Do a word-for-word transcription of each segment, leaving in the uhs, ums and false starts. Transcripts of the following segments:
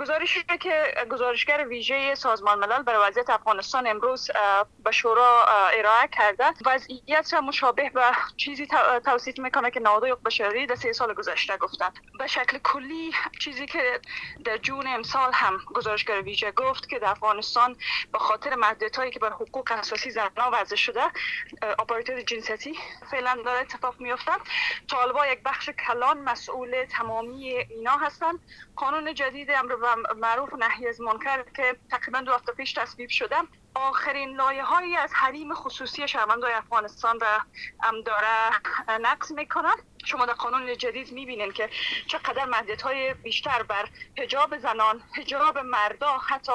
گزارشی که گزارشگر ویژه سازمان ملل برای وضعیت افغانستان امروز به شورا ارائه کرده وضعیت مشابه به چیزی توصیف میکنه که نهادهای حقوق بشری در سه سال گذشته گفتن. به شکل کلی چیزی که در جون امسال هم گزارشگر ویژه گفت که در افغانستان به خاطر محدودیت‌هایی که بر حقوق اساسی زنان وضع شده، آپارتاید جنسیتی فعلا داره اتفاق میفته. طالبان یک بخش کلان مسئول تمامی اینا هستند. قانون جدید امر معروف نهی از منکر که تقریبا دو هفته پیش تصویب شده، آخرین لایه‌هایی از حریم خصوصی شهروندان افغانستان را هم داره نقض میکنه. شما در قانون جدید میبینین که چقدر محدودیت‌های بیشتر بر حجاب زنان، حجاب مردا، حتی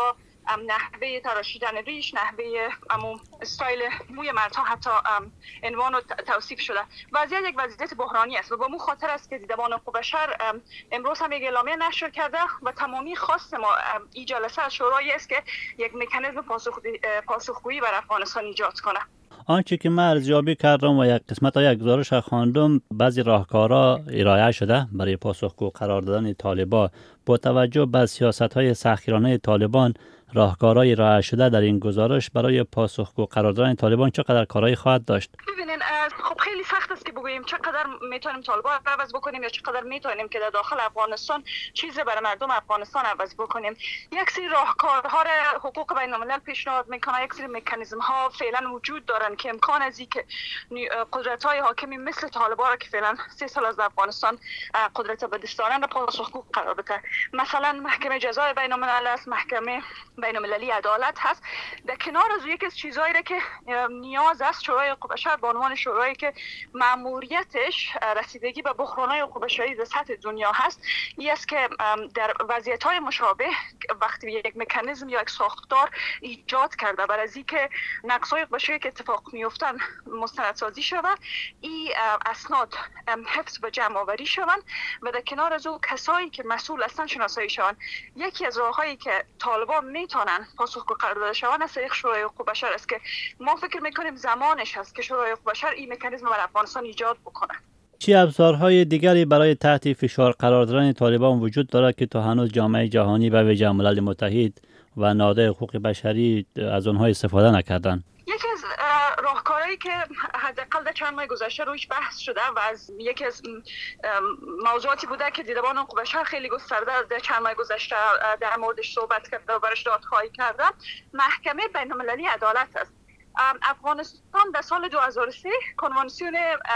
نحوه تراشیدن ریش، نحوه عموم استایل موی مردها حتی عنوان و توصیف شده. وضعیت یک وضعیت بحرانی است و با مو خاطر است که دیدبان حقوق بشر امروز هم یک اعلامیه نشر کرده و تمامی خواست ما این جلسه از شورای است که یک مکانیزم پاسخگویی بر افغانستان ایجاد کنه. آنچه که من ارزیابی کردم و یک قسمت های یک گزارش خواندم، بعضی راهکارها ارائه شده برای پاسخگو قرار دادن طالبان. با توجه به سیاست‌های سختگیرانه طالبان، راهکارهای ارائه شده در این گزارش برای پاسخگو قرار دادن طالبان چقدر کارایی خواهد داشت؟ ببینین، خب خیلی سخت است که بگوییم چقدر میتونیم طالبان رو عوض بکنیم یا چقدر میتونیم که در داخل افغانستان چیزی برای مردم افغانستان عوض بکنیم. یک سری راهکارها را حقوق بین الملل پیشنهاد میکنه، یک سری مکانیزم ها فعلا وجود دارن که امکان از اینکه قدرت های حاکمی مثل طالبان را که فعلا سه سال از افغانستان قدرت به دست دارن را پاسخگو قرار بده. مثلا محکمه جزای بین الملل است، محکمه بین المللی عدالت هست. در کنار از یکی از چیزایی را که نیاز است شورای حقوق بشر به عنوان شورایی که مأموریتش رسیدگی به بحران‌های حقوق بشری در سطح دنیا هست، این است که در وضعیت‌های مشابه وقتی یک مکانیزم یا یک ساختار ایجاد کرده برای از اینکه نقض‌های حقوق بشری که اتفاق می‌افتند مستندسازی شود، این اسناد حفظ و جمع آوری شوند و در کنار از او کسایی که مسئول هستند شناسایی شوند. یکی از راه‌هایی که طالبان میتونن پاسخگو قرار داده شوند از طریق شورای حقوق بشر است که ما فکر میکنیم زمانش هست که شورای حقوق بشر این مکانیزم برای افغانستان ایجاد بکنه. چه ابزارهای دیگری برای تحت فشار قرار دادن طالبان وجود دارد که تا هنوز جامعه جهانی و ویژه ملل متحد و نهادهای حقوق بشری از آنها استفاده نکردند؟ یکی از راهکارهایی که حداقل در چند ماه گذشته رویش بحث شده و از یکی از موضوعاتی بوده که دیدبان حقوق بشر خیلی گسترده در چند ماه گذشته در موردش صحبت کرده و برش دادخواهی کرده، محکمه بین المللی عدالت است. افغانستان در سال دو هزار و سه کنوانسیون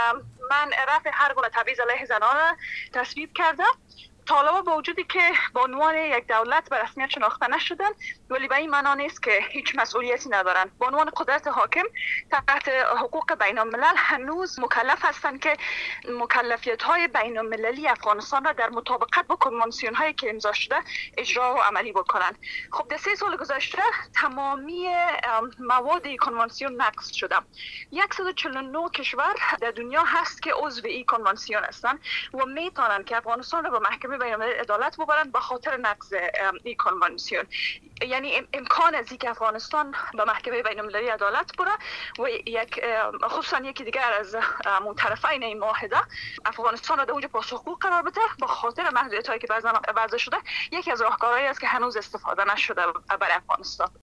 منع رفع هر گونه تبعیض علیه زنان را تصویب کرده. طالبان با وجودی که با عنوان یک دولت به رسمیت شناخته نشدن، ولی به این معنا نیست که هیچ مسئولیتی ندارن. با عنوان قدرت حاکم تحت حقوق بین الملل هنوز مکلف هستند که مکلفیت های بین المللی افغانستان را در مطابقت با کنوانسیون هایی که امضا شده اجرا و عملی بکنند. خب در سه سال گذشته تمامی مواد کنوانسیون نقض شده. صد و چهل و نه کشور در دنیا هست که عضو این کنوانسیون هستند و میتونن که افغانستان را به محکمه بین المللی عدالت ببرن به خاطر نقض این کنوانسیون. یعنی امکان از اینکه افغانستان به محکمه بین المللی عدالت بره و یک خصوصا یکی دیگر از طرفین این معاهده افغانستان را در اونجا پاسخگو قرار بده به خاطر محدودیت‌هایی که وضع شده، یکی از راهکارهایی است که هنوز استفاده نشده برای افغانستان.